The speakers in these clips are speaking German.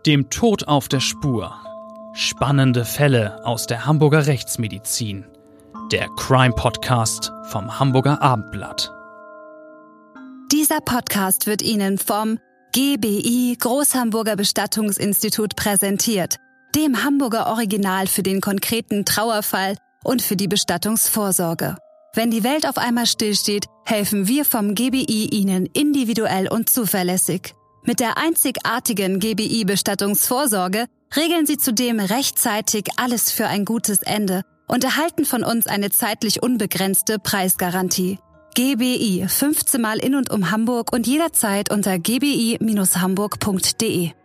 Dem Tod auf der Spur. Spannende Fälle aus der Hamburger Rechtsmedizin. Der Crime-Podcast vom Hamburger Abendblatt. Dieser Podcast wird Ihnen vom GBI Großhamburger Bestattungsinstitut präsentiert, dem Hamburger Original für den konkreten Trauerfall und für die Bestattungsvorsorge. Wenn die Welt auf einmal stillsteht, helfen wir vom GBI Ihnen individuell und zuverlässig. Mit der einzigartigen GBI-Bestattungsvorsorge regeln Sie zudem rechtzeitig alles für ein gutes Ende und erhalten von uns eine zeitlich unbegrenzte Preisgarantie. GBI, 15 Mal in und um Hamburg und jederzeit unter gbi-hamburg.de.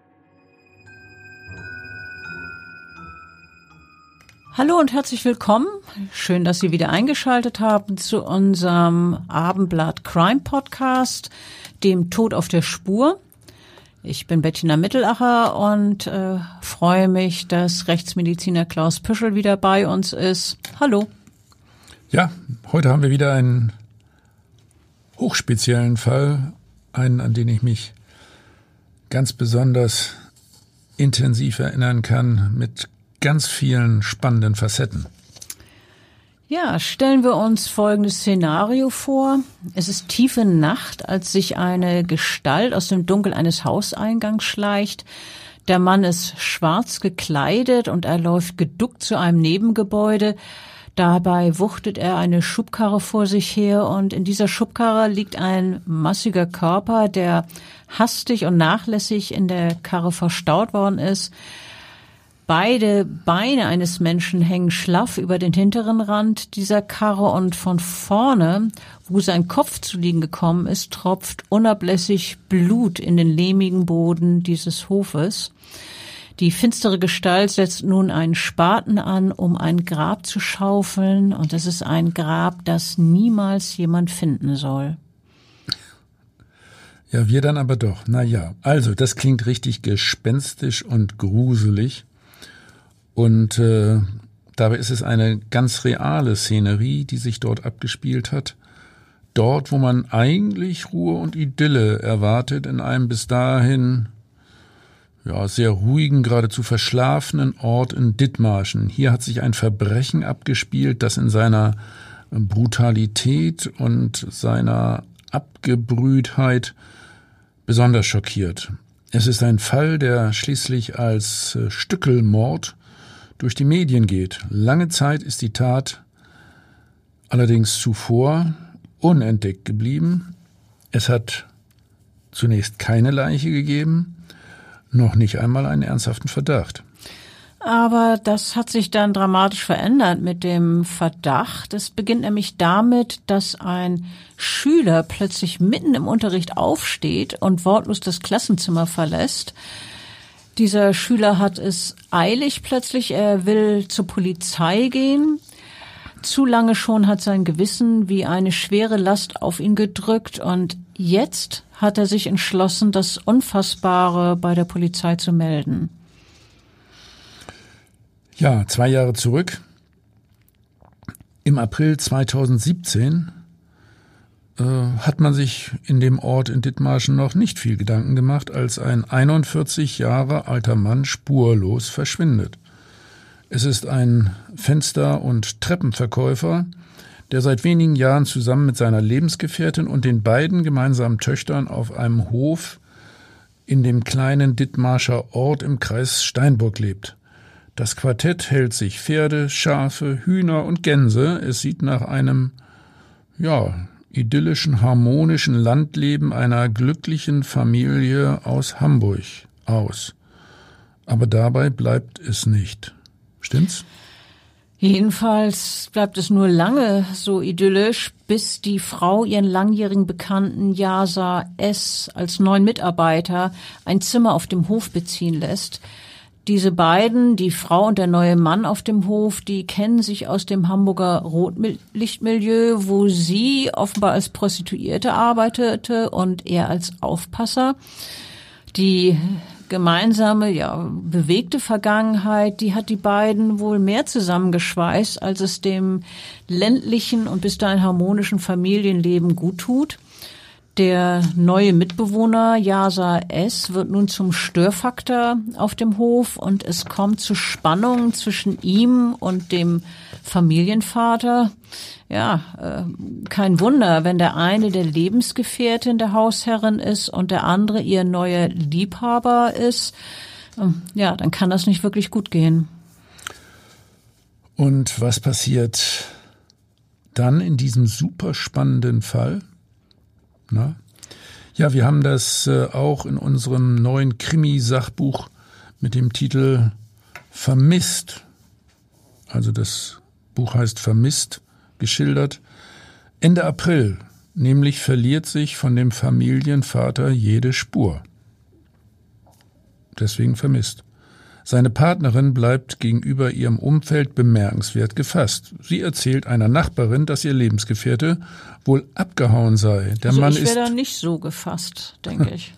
Hallo und herzlich willkommen. Schön, dass Sie wieder eingeschaltet haben zu unserem Abendblatt Crime Podcast, dem Tod auf der Spur. Ich bin Bettina Mittelacher und freue mich, dass Rechtsmediziner Klaus Püschel wieder bei uns ist. Hallo. Ja, heute haben wir wieder einen hochspeziellen Fall, einen, an den ich mich ganz besonders intensiv erinnern kann, mit ganz vielen spannenden Facetten. Ja, stellen wir uns folgendes Szenario vor. Es ist tiefe Nacht, als sich eine Gestalt aus dem Dunkel eines Hauseingangs schleicht. Der Mann ist schwarz gekleidet und er läuft geduckt zu einem Nebengebäude. Dabei wuchtet er eine Schubkarre vor sich her und in dieser Schubkarre liegt ein massiger Körper, der hastig und nachlässig in der Karre verstaut worden ist. Beide Beine eines Menschen hängen schlaff über den hinteren Rand dieser Karre und von vorne, wo sein Kopf zu liegen gekommen ist, tropft unablässig Blut in den lehmigen Boden dieses Hofes. Die finstere Gestalt setzt nun einen Spaten an, um ein Grab zu schaufeln, und es ist ein Grab, das niemals jemand finden soll. Ja, wir dann aber doch. Naja, also das klingt richtig gespenstisch und gruselig. Und dabei ist es eine ganz reale Szenerie, die sich dort abgespielt hat. Dort, wo man eigentlich Ruhe und Idylle erwartet, in einem bis dahin sehr ruhigen, geradezu verschlafenen Ort in Dithmarschen. Hier hat sich ein Verbrechen abgespielt, das in seiner Brutalität und seiner Abgebrühtheit besonders schockiert. Es ist ein Fall, der schließlich als Stückelmord durch die Medien geht. Lange Zeit ist die Tat allerdings zuvor unentdeckt geblieben. Es hat zunächst keine Leiche gegeben, noch nicht einmal einen ernsthaften Verdacht. Aber das hat sich dann dramatisch verändert mit dem Verdacht. Es beginnt nämlich damit, dass ein Schüler plötzlich mitten im Unterricht aufsteht und wortlos das Klassenzimmer verlässt. Dieser Schüler hat es eilig plötzlich, er will zur Polizei gehen. Zu lange schon hat sein Gewissen wie eine schwere Last auf ihn gedrückt und jetzt hat er sich entschlossen, das Unfassbare bei der Polizei zu melden. Ja, 2 Jahre zurück, im April 2017, hat man sich in dem Ort in Dithmarschen noch nicht viel Gedanken gemacht, als ein 41 Jahre alter Mann spurlos verschwindet. Es ist ein Fenster- und Treppenverkäufer, der seit wenigen Jahren zusammen mit seiner Lebensgefährtin und den beiden gemeinsamen Töchtern auf einem Hof in dem kleinen Dithmarscher Ort im Kreis Steinburg lebt. Das Quartett hält sich Pferde, Schafe, Hühner und Gänse. Es sieht nach einem, idyllischen, harmonischen Landleben einer glücklichen Familie aus Hamburg aus. Aber dabei bleibt es nicht. Stimmt's? Jedenfalls bleibt es nur lange so idyllisch, bis die Frau ihren langjährigen Bekannten Yasa S. als neuen Mitarbeiter ein Zimmer auf dem Hof beziehen lässt. Diese beiden, die Frau und der neue Mann auf dem Hof, die kennen sich aus dem Hamburger Rotlichtmilieu, wo sie offenbar als Prostituierte arbeitete und er als Aufpasser. Die gemeinsame, bewegte Vergangenheit, die hat die beiden wohl mehr zusammengeschweißt, als es dem ländlichen und bis dahin harmonischen Familienleben gut tut. Der neue Mitbewohner Yasa S. wird nun zum Störfaktor auf dem Hof und es kommt zu Spannungen zwischen ihm und dem Familienvater. Ja, kein Wunder, wenn der eine der Lebensgefährtin der Hausherrin ist und der andere ihr neuer Liebhaber ist. Ja, dann kann das nicht wirklich gut gehen. Und was passiert dann in diesem super spannenden Fall? Na? Ja, wir haben das auch in unserem neuen Krimi-Sachbuch mit dem Titel Vermisst. Also das Buch heißt Vermisst, geschildert. Ende April, nämlich verliert sich von dem Familienvater jede Spur. Deswegen vermisst. Seine Partnerin bleibt gegenüber ihrem Umfeld bemerkenswert gefasst. Sie erzählt einer Nachbarin, dass ihr Lebensgefährte wohl abgehauen sei. Der also Mann ich wäre da nicht so gefasst, denke ich.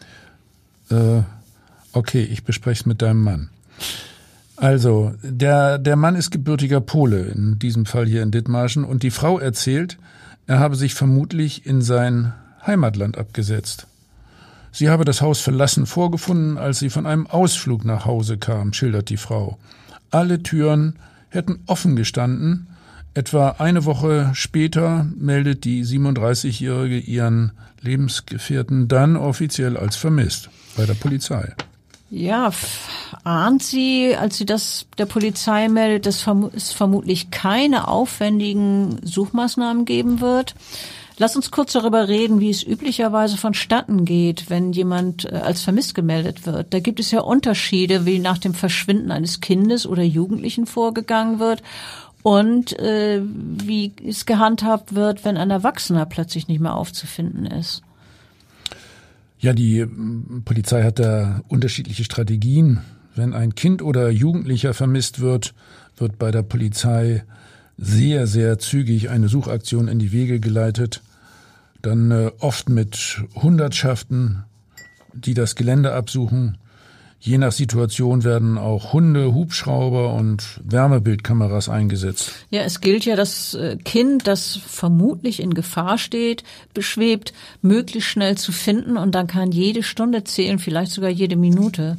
Okay, ich bespreche es mit deinem Mann. Also, der Mann ist gebürtiger Pole, in diesem Fall hier in Dithmarschen, und die Frau erzählt, er habe sich vermutlich in sein Heimatland abgesetzt. Sie habe das Haus verlassen vorgefunden, als sie von einem Ausflug nach Hause kam, schildert die Frau. Alle Türen hätten offen gestanden. Etwa eine Woche später meldet die 37-Jährige ihren Lebensgefährten dann offiziell als vermisst bei der Polizei. Ja, ahnt sie, als sie das der Polizei meldet, dass es vermutlich keine aufwendigen Suchmaßnahmen geben wird? Lass uns kurz darüber reden, wie es üblicherweise vonstatten geht, wenn jemand als vermisst gemeldet wird. Da gibt es ja Unterschiede, wie nach dem Verschwinden eines Kindes oder Jugendlichen vorgegangen wird und wie es gehandhabt wird, wenn ein Erwachsener plötzlich nicht mehr aufzufinden ist. Ja, die Polizei hat da unterschiedliche Strategien. Wenn ein Kind oder Jugendlicher vermisst wird, wird bei der Polizei sehr, sehr zügig eine Suchaktion in die Wege geleitet. Dann oft mit Hundertschaften, die das Gelände absuchen. Je nach Situation werden auch Hunde, Hubschrauber und Wärmebildkameras eingesetzt. Ja, es gilt ja, das Kind, das vermutlich in Gefahr beschwebt, möglichst schnell zu finden und dann kann jede Stunde zählen, vielleicht sogar jede Minute.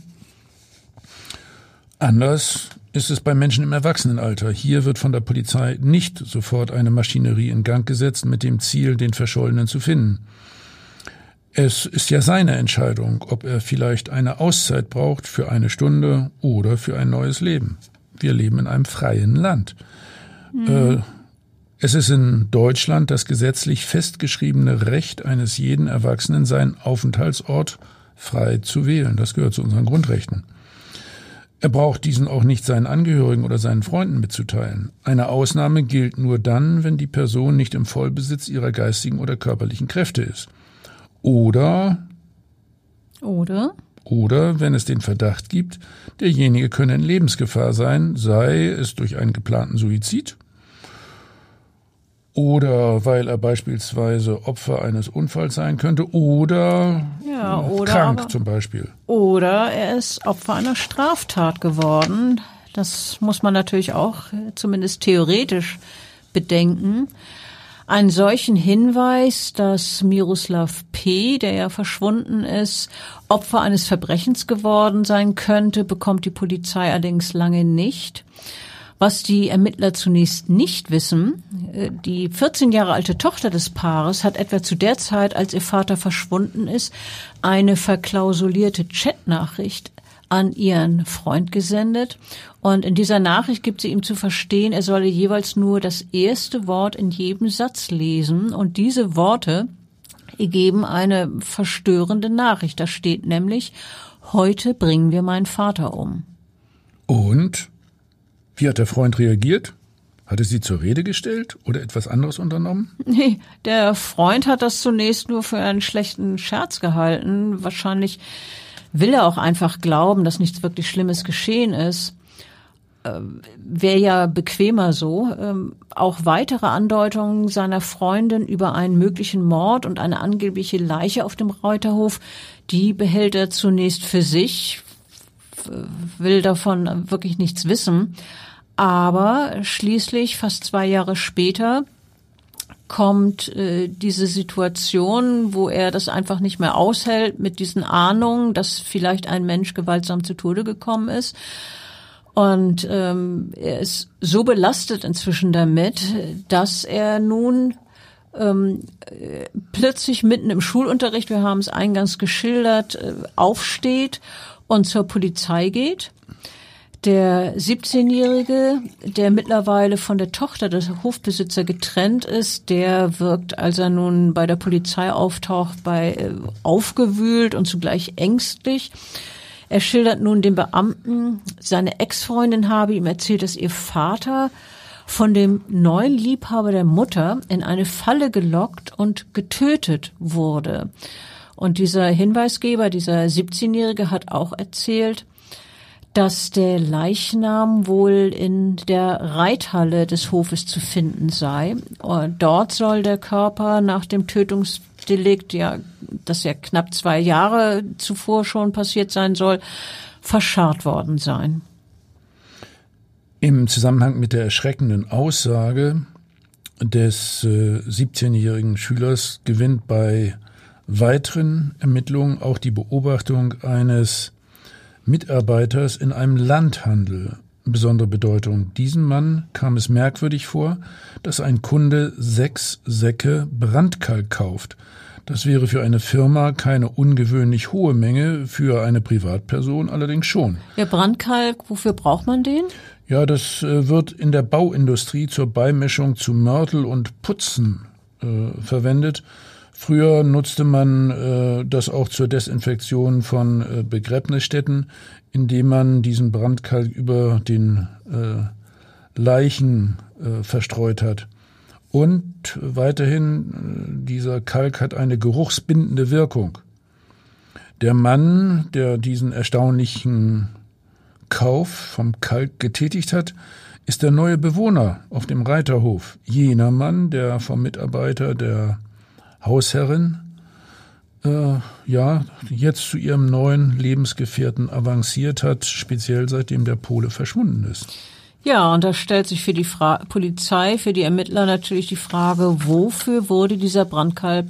Anders ist es bei Menschen im Erwachsenenalter. Hier wird von der Polizei nicht sofort eine Maschinerie in Gang gesetzt mit dem Ziel, den Verschollenen zu finden. Es ist ja seine Entscheidung, ob er vielleicht eine Auszeit braucht für eine Stunde oder für ein neues Leben. Wir leben in einem freien Land. Es ist in Deutschland das gesetzlich festgeschriebene Recht eines jeden Erwachsenen, seinen Aufenthaltsort frei zu wählen. Das gehört zu unseren Grundrechten. Er braucht diesen auch nicht seinen Angehörigen oder seinen Freunden mitzuteilen. Eine Ausnahme gilt nur dann, wenn die Person nicht im Vollbesitz ihrer geistigen oder körperlichen Kräfte ist. Oder wenn es den Verdacht gibt, derjenige könne in Lebensgefahr sein, sei es durch einen geplanten Suizid oder weil er beispielsweise Opfer eines Unfalls sein könnte oder krank zum Beispiel. Oder er ist Opfer einer Straftat geworden. Das muss man natürlich auch zumindest theoretisch bedenken. Einen solchen Hinweis, dass Miroslav P., der ja verschwunden ist, Opfer eines Verbrechens geworden sein könnte, bekommt die Polizei allerdings lange nicht. Was die Ermittler zunächst nicht wissen, die 14 Jahre alte Tochter des Paares hat etwa zu der Zeit, als ihr Vater verschwunden ist, eine verklausulierte Chatnachricht an ihren Freund gesendet. Und in dieser Nachricht gibt sie ihm zu verstehen, er solle jeweils nur das erste Wort in jedem Satz lesen. Und diese Worte ergeben eine verstörende Nachricht. Da steht nämlich, heute bringen wir meinen Vater um. Und? Wie hat der Freund reagiert? Hat er sie zur Rede gestellt oder etwas anderes unternommen? Nee, der Freund hat das zunächst nur für einen schlechten Scherz gehalten. Wahrscheinlich will er auch einfach glauben, dass nichts wirklich Schlimmes geschehen ist. Wäre ja bequemer so. Auch weitere Andeutungen seiner Freundin über einen möglichen Mord und eine angebliche Leiche auf dem Reuterhof, die behält er zunächst für sich, will davon wirklich nichts wissen. Aber schließlich, fast 2 Jahre später, kommt diese Situation, wo er das einfach nicht mehr aushält mit diesen Ahnungen, dass vielleicht ein Mensch gewaltsam zu Tode gekommen ist. Und er ist so belastet inzwischen damit, dass er nun plötzlich mitten im Schulunterricht, wir haben es eingangs geschildert, aufsteht und zur Polizei geht. Der 17-Jährige, der mittlerweile von der Tochter des Hofbesitzer getrennt ist, der wirkt, als er nun bei der Polizei auftaucht, aufgewühlt und zugleich ängstlich. Er schildert nun dem Beamten, seine Ex-Freundin habe ihm erzählt, dass ihr Vater von dem neuen Liebhaber der Mutter in eine Falle gelockt und getötet wurde. Und dieser Hinweisgeber, dieser 17-Jährige, hat auch erzählt, dass der Leichnam wohl in der Reithalle des Hofes zu finden sei. Und dort soll der Körper nach dem Tötungsdelikt, das ja knapp 2 Jahre zuvor schon passiert sein soll, verscharrt worden sein. Im Zusammenhang mit der erschreckenden Aussage des 17-jährigen Schülers gewinnt bei weiteren Ermittlungen auch die Beobachtung eines Mitarbeiters in einem Landhandel besondere Bedeutung. Diesem Mann kam es merkwürdig vor, dass ein Kunde 6 Säcke Brandkalk kauft. Das wäre für eine Firma keine ungewöhnlich hohe Menge, für eine Privatperson allerdings schon. Ja, Brandkalk, wofür braucht man den? Ja, das wird in der Bauindustrie zur Beimischung zu Mörtel und Putzen verwendet. Früher nutzte man das auch zur Desinfektion von Begräbnisstätten, indem man diesen Brandkalk über den Leichen verstreut hat. Und weiterhin, dieser Kalk hat eine geruchsbindende Wirkung. Der Mann, der diesen erstaunlichen Kauf vom Kalk getätigt hat, ist der neue Bewohner auf dem Reiterhof. Jener Mann, der vom Mitarbeiter der Hausherrin jetzt zu ihrem neuen Lebensgefährten avanciert hat, speziell seitdem der Pole verschwunden ist. Ja, und da stellt sich für die Polizei, für die Ermittler natürlich die Frage, wofür wurde dieser Brandkalk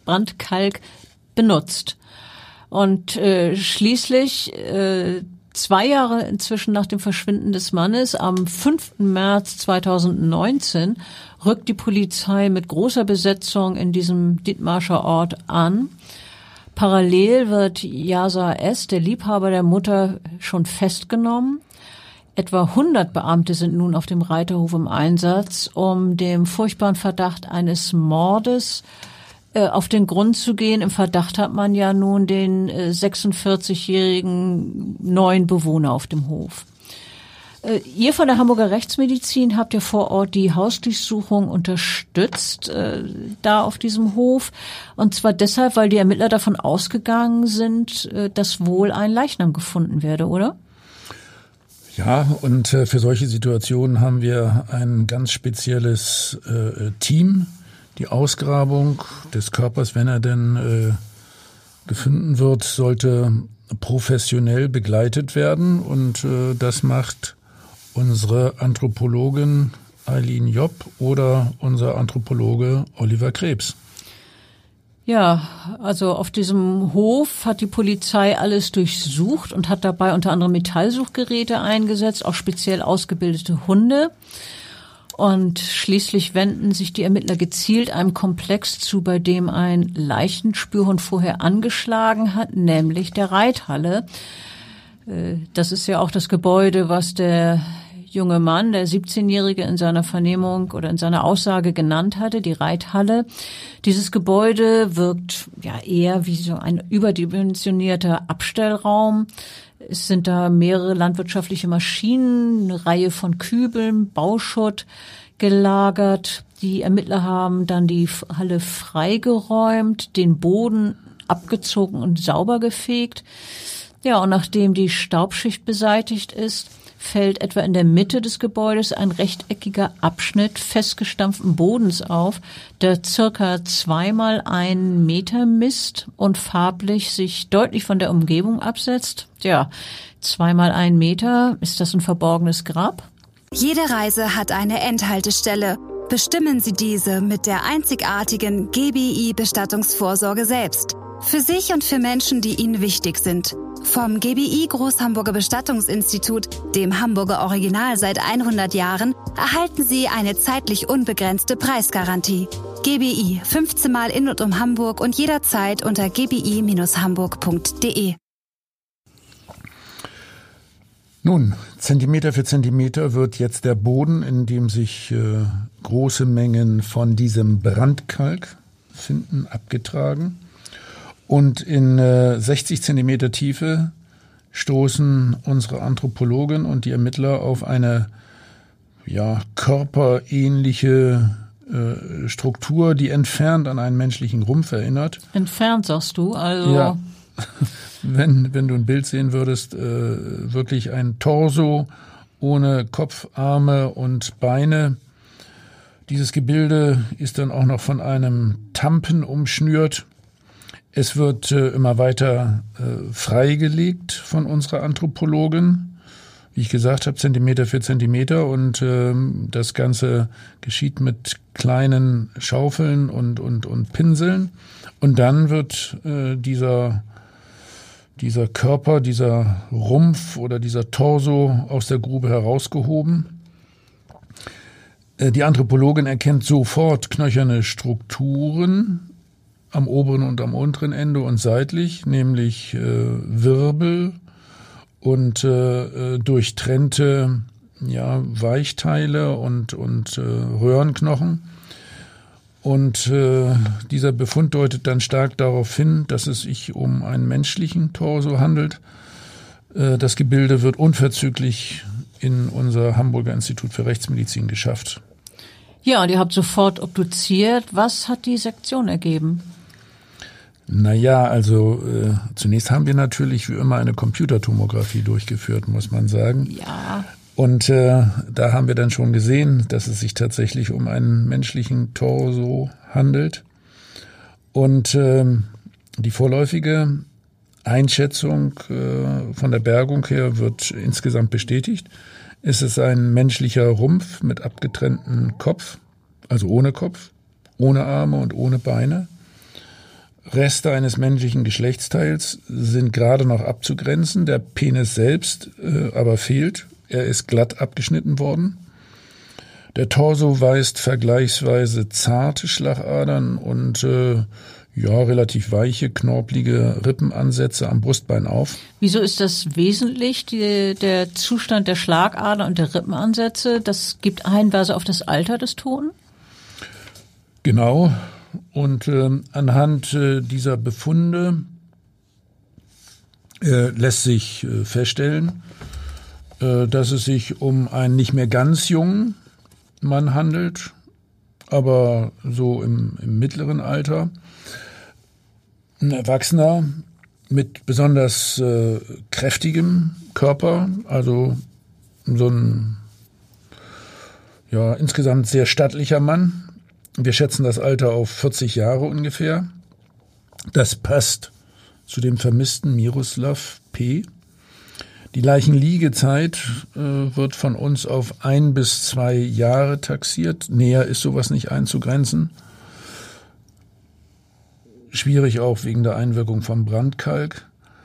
benutzt? Und schließlich 2 Jahre inzwischen nach dem Verschwinden des Mannes, am 5. März 2019, rückt die Polizei mit großer Besetzung in diesem Dithmarscher Ort an. Parallel wird Yasa S., der Liebhaber der Mutter, schon festgenommen. Etwa 100 Beamte sind nun auf dem Reiterhof im Einsatz, um dem furchtbaren Verdacht eines Mordes auf den Grund zu gehen. Im Verdacht hat man ja nun den 46-jährigen neuen Bewohner auf dem Hof. Ihr von der Hamburger Rechtsmedizin habt ja vor Ort die Hausdurchsuchung unterstützt, da auf diesem Hof. Und zwar deshalb, weil die Ermittler davon ausgegangen sind, dass wohl ein Leichnam gefunden werde, oder? Ja, und für solche Situationen haben wir ein ganz spezielles Team. Die Ausgrabung des Körpers, wenn er denn gefunden wird, sollte professionell begleitet werden. Und das macht unsere Anthropologin Eileen Jopp oder unser Anthropologe Oliver Krebs. Ja, also auf diesem Hof hat die Polizei alles durchsucht und hat dabei unter anderem Metallsuchgeräte eingesetzt, auch speziell ausgebildete Hunde. Und schließlich wenden sich die Ermittler gezielt einem Komplex zu, bei dem ein Leichenspürhund vorher angeschlagen hat, nämlich der Reithalle. Das ist ja auch das Gebäude, was der junge Mann, der 17-Jährige, in seiner Vernehmung oder in seiner Aussage genannt hatte, die Reithalle. Dieses Gebäude wirkt ja eher wie so ein überdimensionierter Abstellraum. Es sind da mehrere landwirtschaftliche Maschinen, eine Reihe von Kübeln, Bauschutt gelagert. Die Ermittler haben dann die Halle freigeräumt, den Boden abgezogen und sauber gefegt. Ja, und nachdem die Staubschicht beseitigt ist, fällt etwa in der Mitte des Gebäudes ein rechteckiger Abschnitt festgestampften Bodens auf, der circa 2 mal 1 Meter misst und farblich sich deutlich von der Umgebung absetzt. Ja, 2 mal 1 Meter, ist das ein verborgenes Grab? Jede Reise hat eine Endhaltestelle. Bestimmen Sie diese mit der einzigartigen GBI-Bestattungsvorsorge selbst. Für sich und für Menschen, die Ihnen wichtig sind. Vom GBI Großhamburger Bestattungsinstitut, dem Hamburger Original seit 100 Jahren, erhalten Sie eine zeitlich unbegrenzte Preisgarantie. GBI, 15 Mal in und um Hamburg und jederzeit unter gbi-hamburg.de. Nun, Zentimeter für Zentimeter wird jetzt der Boden, in dem sich große Mengen von diesem Brandkalk finden, abgetragen. Und in 60 Zentimeter Tiefe stoßen unsere Anthropologen und die Ermittler auf eine körperähnliche Struktur, die entfernt an einen menschlichen Rumpf erinnert. Entfernt, sagst du? Also ja. Wenn du ein Bild sehen würdest, wirklich ein Torso ohne Kopf, Arme und Beine. Dieses Gebilde ist dann auch noch von einem Tampen umschnürt. Es wird immer weiter freigelegt von unserer Anthropologin. Wie ich gesagt habe, Zentimeter für Zentimeter. Und das Ganze geschieht mit kleinen Schaufeln und Pinseln. Und dann wird dieser Körper, dieser Rumpf oder dieser Torso aus der Grube herausgehoben. Die Anthropologin erkennt sofort knöcherne Strukturen am oberen und am unteren Ende und seitlich, nämlich Wirbel und durchtrennte Weichteile und Röhrenknochen. Und dieser Befund deutet dann stark darauf hin, dass es sich um einen menschlichen Torso handelt. Das Gebilde wird unverzüglich in unser Hamburger Institut für Rechtsmedizin geschafft. ja, und ihr habt sofort obduziert. Was hat die Sektion ergeben? Naja, also zunächst haben wir natürlich wie immer eine Computertomographie durchgeführt, muss man sagen. Ja. Und da haben wir dann schon gesehen, dass es sich tatsächlich um einen menschlichen Torso handelt. Und die vorläufige Einschätzung von der Bergung her wird insgesamt bestätigt. Es ist ein menschlicher Rumpf mit abgetrenntem Kopf, also ohne Kopf, ohne Arme und ohne Beine. Reste eines menschlichen Geschlechtsteils sind gerade noch abzugrenzen. Der Penis selbst aber fehlt. Er ist glatt abgeschnitten worden. Der Torso weist vergleichsweise zarte Schlagadern und relativ weiche, knorpelige Rippenansätze am Brustbein auf. Wieso ist das wesentlich, der Zustand der Schlagadern und der Rippenansätze? Das gibt Hinweise auf das Alter des Toten? Genau. Und anhand dieser Befunde lässt sich feststellen, dass es sich um einen nicht mehr ganz jungen Mann handelt, aber so im mittleren Alter. Ein Erwachsener mit besonders kräftigem Körper, also so ein insgesamt sehr stattlicher Mann. Wir schätzen das Alter auf 40 Jahre ungefähr. Das passt zu dem vermissten Miroslav P. Die Leichenliegezeit wird von uns auf 1 bis 2 Jahre taxiert. Näher ist sowas nicht einzugrenzen. Schwierig auch wegen der Einwirkung vom Brandkalk.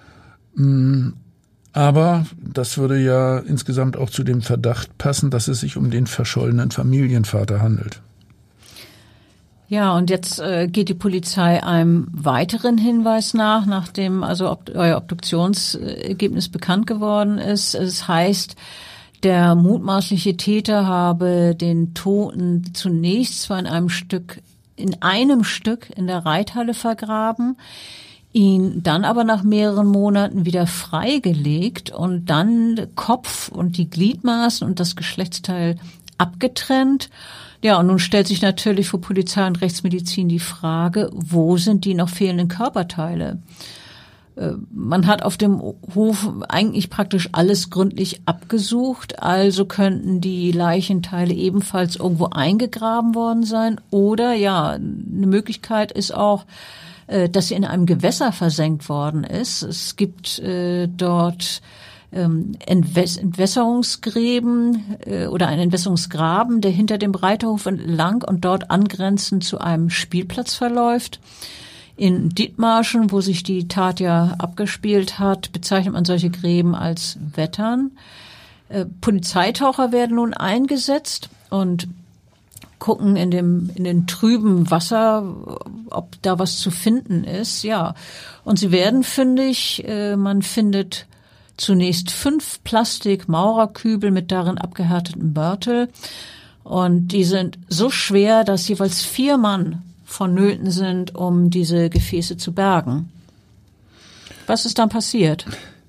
Aber das würde ja insgesamt auch zu dem Verdacht passen, dass es sich um den verschollenen Familienvater handelt. Ja, und jetzt geht die Polizei einem weiteren Hinweis nach, nachdem also euer Obduktionsergebnis bekannt geworden ist. Es heißt, der mutmaßliche Täter habe den Toten zunächst zwar in einem Stück in der Reithalle vergraben, ihn dann aber nach mehreren Monaten wieder freigelegt und dann Kopf und die Gliedmaßen und das Geschlechtsteil abgetrennt. Ja, und nun stellt sich natürlich für Polizei und Rechtsmedizin die Frage, wo sind die noch fehlenden Körperteile? Man hat auf dem Hof eigentlich praktisch alles gründlich abgesucht, also könnten die Leichenteile ebenfalls irgendwo eingegraben worden sein. Oder ja, eine Möglichkeit ist auch, dass sie in einem Gewässer versenkt worden ist. Es gibt dort Entwässerungsgräben oder ein Entwässerungsgraben, der hinter dem Reiterhof entlang und dort angrenzend zu einem Spielplatz verläuft. In Dithmarschen, wo sich die Tat ja abgespielt hat, bezeichnet man solche Gräben als Wettern. Polizeitaucher werden nun eingesetzt und gucken in den trüben Wasser, ob da was zu finden ist. Ja, und sie werden fündig. Man findet zunächst 5 Plastik-Maurerkübel mit darin abgehärtetem Mörtel. Und die sind so schwer, dass jeweils 4 Mann vonnöten sind, um diese Gefäße zu bergen. Was ist dann passiert?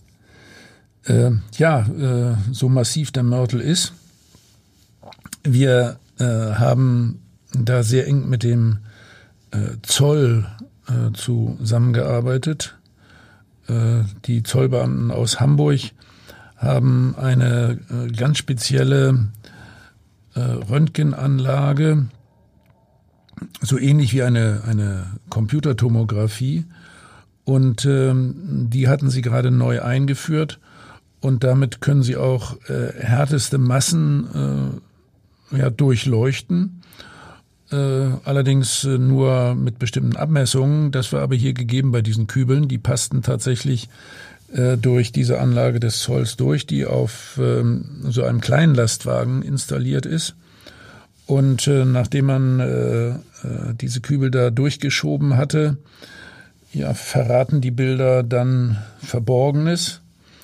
So massiv der Mörtel ist. Wir haben da sehr eng mit dem Zoll zusammengearbeitet. Die Zollbeamten aus Hamburg haben eine ganz spezielle Röntgenanlage, so ähnlich wie eine Computertomographie. Und die hatten sie gerade neu eingeführt. Und damit können sie auch härteste Massen durchleuchten. Allerdings nur mit bestimmten Abmessungen. Das war aber hier gegeben bei diesen Kübeln. Die passten tatsächlich durch diese Anlage des Zolls durch, die auf so einem kleinen Lastwagen installiert ist. Und nachdem man diese Kübel da durchgeschoben hatte, verraten die Bilder dann Verborgenes.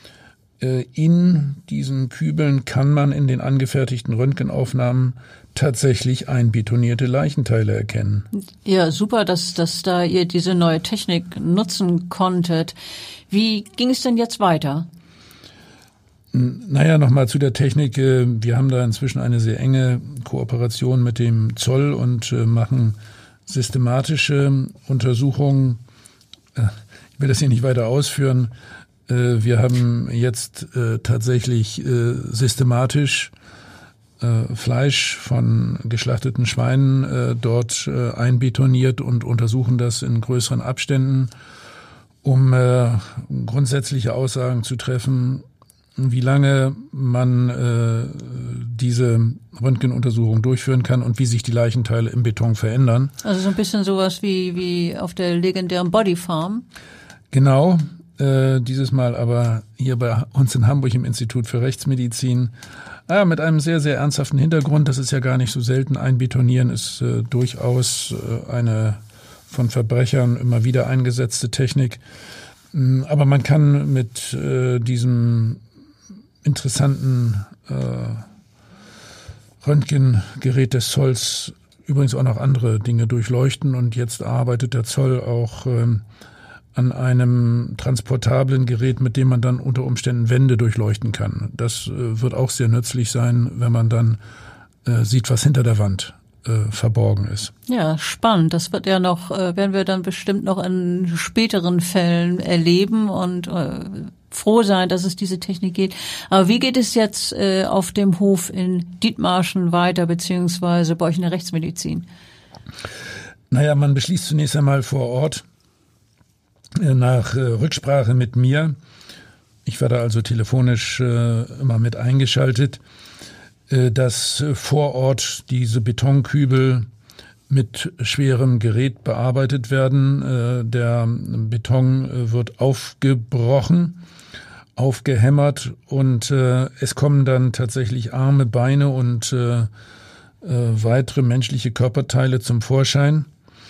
In diesen Kübeln kann man in den angefertigten Röntgenaufnahmen tatsächlich einbetonierte Leichenteile erkennen. Ja, super, dass da ihr diese neue Technik nutzen konntet. Wie ging es denn jetzt weiter? Nochmal zu der Technik. Wir haben da inzwischen eine sehr enge Kooperation mit dem Zoll und machen systematische Untersuchungen. Ich will das hier nicht weiter ausführen. Wir haben jetzt tatsächlich systematisch Fleisch von geschlachteten Schweinen dort einbetoniert und untersuchen das in größeren Abständen, um grundsätzliche Aussagen zu treffen, wie lange man diese Röntgenuntersuchung durchführen kann und wie sich die Leichenteile im Beton verändern. Also so ein bisschen sowas wie auf der legendären Body Farm. Genau. Dieses Mal aber hier bei uns in Hamburg im Institut für Rechtsmedizin. Mit einem sehr, sehr ernsthaften Hintergrund. Das ist ja gar nicht so selten. Einbetonieren ist durchaus eine von Verbrechern immer wieder eingesetzte Technik. Aber man kann mit diesem interessanten Röntgengerät des Zolls übrigens auch noch andere Dinge durchleuchten. Und jetzt arbeitet der Zoll auch an einem transportablen Gerät, mit dem man dann unter Umständen Wände durchleuchten kann. Das wird auch sehr nützlich sein, wenn man dann sieht, was hinter der Wand verborgen ist. Ja, spannend. Das wird ja noch, werden wir dann bestimmt noch in späteren Fällen erleben und froh sein, dass es diese Technik geht. Aber wie geht es jetzt auf dem Hof in Dithmarschen weiter, beziehungsweise bei euch in der Rechtsmedizin? Man beschließt zunächst einmal vor Ort, nach Rücksprache mit mir, ich war da also telefonisch immer mit eingeschaltet, dass vor Ort diese Betonkübel mit schwerem Gerät bearbeitet werden. Der Beton wird aufgebrochen, aufgehämmert und es kommen dann tatsächlich Arme, Beine und weitere menschliche Körperteile zum Vorschein.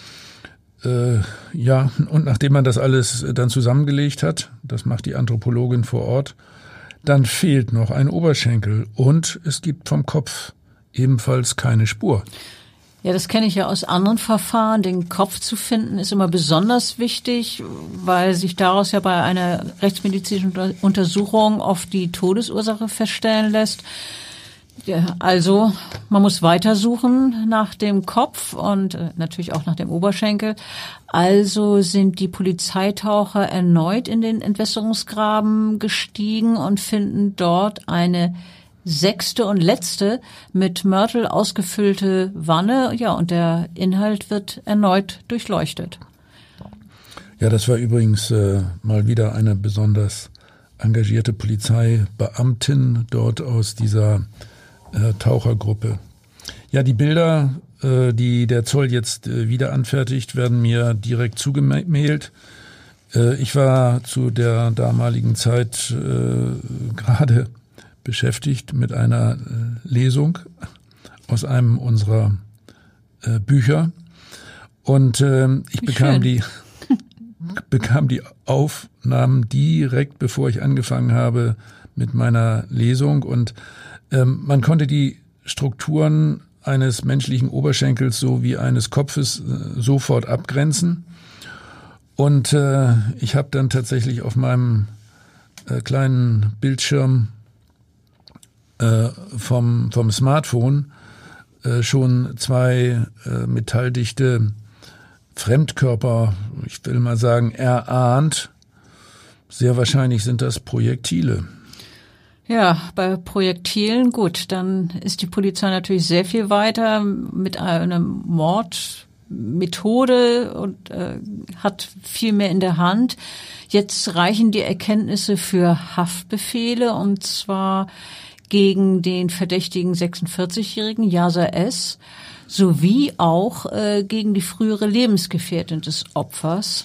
Und nachdem man das alles dann zusammengelegt hat, das macht die Anthropologin vor Ort, dann fehlt noch ein Oberschenkel und es gibt vom Kopf ebenfalls keine Spur. Ja, das kenne ich ja aus anderen Verfahren. Den Kopf zu finden ist immer besonders wichtig, weil sich daraus ja bei einer rechtsmedizinischen Untersuchung oft die Todesursache feststellen lässt. Ja, also man muss weitersuchen nach dem Kopf und natürlich auch nach dem Oberschenkel. Also sind die Polizeitaucher erneut in den Entwässerungsgraben gestiegen und finden dort eine 6. und letzte mit Mörtel ausgefüllte Wanne. Ja, und der Inhalt wird erneut durchleuchtet. Ja, das war übrigens mal wieder eine besonders engagierte Polizeibeamtin dort aus dieser Tauchergruppe. Ja, die Bilder, die der Zoll jetzt wieder anfertigt, werden mir direkt zugemailt. Ich war zu der damaligen Zeit gerade beschäftigt mit einer Lesung aus einem unserer Bücher und ich bekam die Aufnahmen direkt, bevor ich angefangen habe mit meiner Lesung, und man konnte die Strukturen eines menschlichen Oberschenkels sowie eines Kopfes sofort abgrenzen. Und ich habe dann tatsächlich auf meinem kleinen Bildschirm vom Smartphone schon zwei metalldichte Fremdkörper, ich will mal sagen, erahnt. Sehr wahrscheinlich sind das Projektile. Ja, bei Projektilen, gut, dann ist die Polizei natürlich sehr viel weiter mit einer Mordmethode und hat viel mehr in der Hand. Jetzt reichen die Erkenntnisse für Haftbefehle, und zwar gegen den verdächtigen 46-jährigen Yasser S. sowie auch gegen die frühere Lebensgefährtin des Opfers.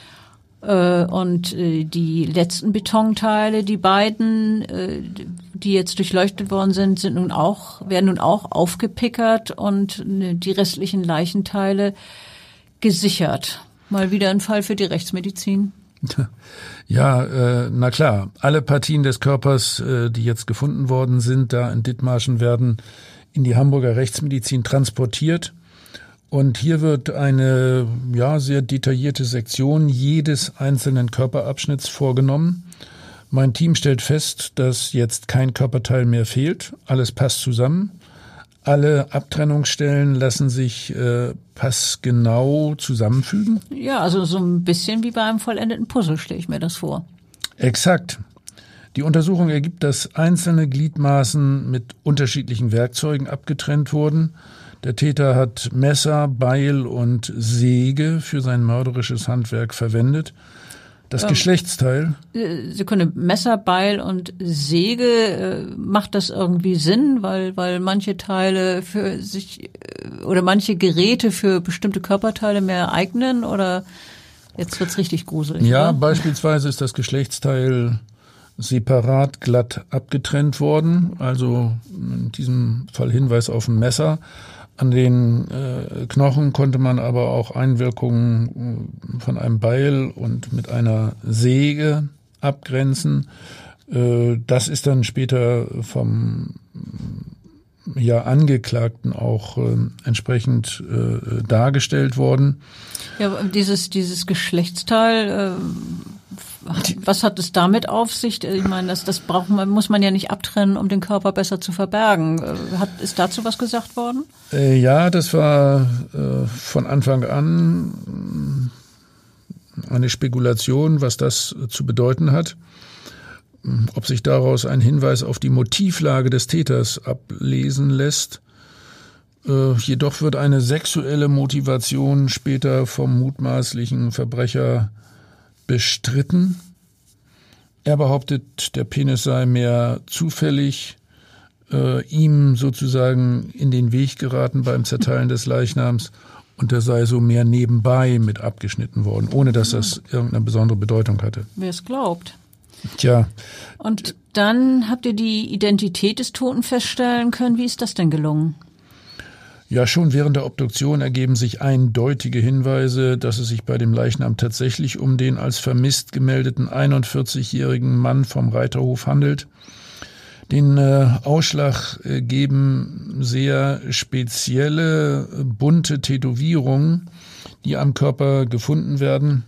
Und die letzten Betonteile, die beiden, die jetzt durchleuchtet worden sind, werden nun auch aufgepickert und die restlichen Leichenteile gesichert. Mal wieder ein Fall für die Rechtsmedizin. Ja, na klar. Alle Partien des Körpers, die jetzt gefunden worden sind, da in Dithmarschen, werden in die Hamburger Rechtsmedizin transportiert. Und hier wird eine sehr detaillierte Sektion jedes einzelnen Körperabschnitts vorgenommen. Mein Team stellt fest, dass jetzt kein Körperteil mehr fehlt. Alles passt zusammen. Alle Abtrennungsstellen lassen sich passgenau zusammenfügen. Ja, also so ein bisschen wie bei einem vollendeten Puzzle stelle ich mir das vor. Exakt. Die Untersuchung ergibt, dass einzelne Gliedmaßen mit unterschiedlichen Werkzeugen abgetrennt wurden. Der Täter hat Messer, Beil und Säge für sein mörderisches Handwerk verwendet. Das Geschlechtsteil. Sekunde, Messer, Beil und Säge, macht das irgendwie Sinn, weil manche Teile für sich oder manche Geräte für bestimmte Körperteile mehr eignen, oder jetzt wird's richtig gruselig? Ja, oder? Beispielsweise ist das Geschlechtsteil separat glatt abgetrennt worden, also in diesem Fall Hinweis auf ein Messer. An den Knochen konnte man aber auch Einwirkungen von einem Beil und mit einer Säge abgrenzen. Das ist dann später vom Angeklagten auch entsprechend dargestellt worden. Ja, dieses Geschlechtsteil, was hat es damit auf sich? Ich meine, das muss man ja nicht abtrennen, um den Körper besser zu verbergen. Ist dazu was gesagt worden? Ja, das war von Anfang an eine Spekulation, was das zu bedeuten hat. Ob sich daraus ein Hinweis auf die Motivlage des Täters ablesen lässt. Jedoch wird eine sexuelle Motivation später vom mutmaßlichen Verbrecher bestritten. Er behauptet, der Penis sei mehr zufällig ihm sozusagen in den Weg geraten beim Zerteilen des Leichnams, und er sei so mehr nebenbei mit abgeschnitten worden, ohne dass das irgendeine besondere Bedeutung hatte. Wer es glaubt. Tja. Und dann habt ihr die Identität des Toten feststellen können. Wie ist das denn gelungen? Ja, schon während der Obduktion ergeben sich eindeutige Hinweise, dass es sich bei dem Leichnam tatsächlich um den als vermisst gemeldeten 41-jährigen Mann vom Reiterhof handelt. Den Ausschlag geben sehr spezielle, bunte Tätowierungen, die am Körper gefunden werden.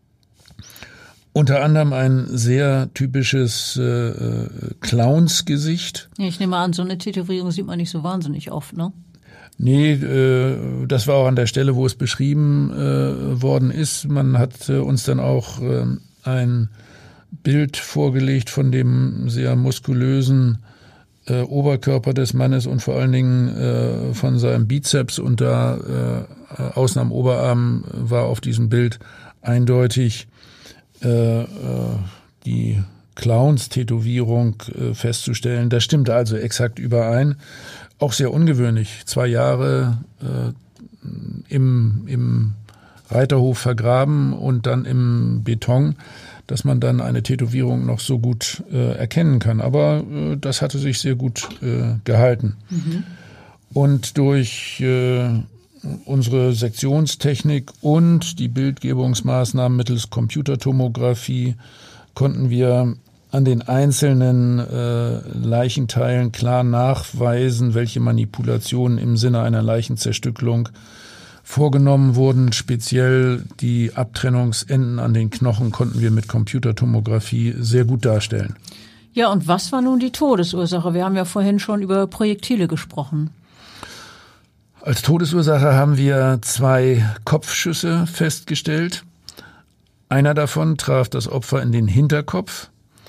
Unter anderem ein sehr typisches Clownsgesicht. Ja, ich nehme an, so eine Tätowierung sieht man nicht so wahnsinnig oft, ne? Nee, das war auch an der Stelle, wo es beschrieben worden ist. Man hat uns dann auch ein Bild vorgelegt von dem sehr muskulösen Oberkörper des Mannes und vor allen Dingen von seinem Bizeps, und da außen am Oberarm war auf diesem Bild eindeutig die Clowns-Tätowierung festzustellen. Das stimmte also exakt überein. Auch sehr ungewöhnlich. 2 Jahre im Reiterhof vergraben und dann im Beton, dass man dann eine Tätowierung noch so gut erkennen kann. Aber das hatte sich sehr gut gehalten. Mhm. Und durch unsere Sektionstechnik und die Bildgebungsmaßnahmen mittels Computertomographie konnten wir an den einzelnen Leichenteilen klar nachweisen, welche Manipulationen im Sinne einer Leichenzerstückelung vorgenommen wurden. Speziell die Abtrennungsenden an den Knochen konnten wir mit Computertomographie sehr gut darstellen. Ja, und was war nun die Todesursache? Wir haben ja vorhin schon über Projektile gesprochen. Als Todesursache haben wir 2 Kopfschüsse festgestellt. Einer davon traf das Opfer in den Hinterkopf.